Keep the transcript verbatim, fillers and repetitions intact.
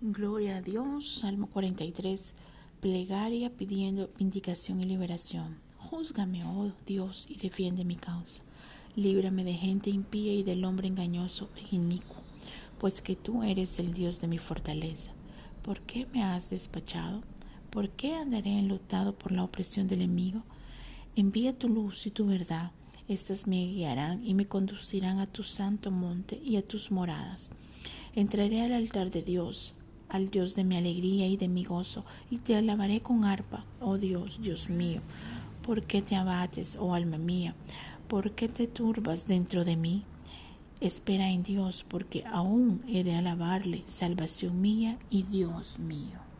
Gloria a Dios, Salmo cuarenta y tres, plegaria pidiendo vindicación y liberación. Júzgame, oh Dios, y defiende mi causa. Líbrame de gente impía y del hombre engañoso e inicuo, pues que tú eres el Dios de mi fortaleza. ¿Por qué me has despachado? ¿Por qué andaré enlutado por la opresión del enemigo? Envía tu luz y tu verdad, estas me guiarán y me conducirán a tu santo monte y a tus moradas. Entraré al altar de Dios, al Dios de mi alegría y de mi gozo, y te alabaré con arpa, oh Dios, Dios mío. ¿Por qué te abates, oh alma mía? ¿Por qué te turbas dentro de mí? Espera en Dios, porque aún he de alabarle, salvación mía y Dios mío.